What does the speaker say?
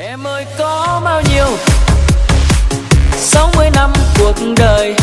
Em ơi có bao nhiêu 60 năm cuộc đời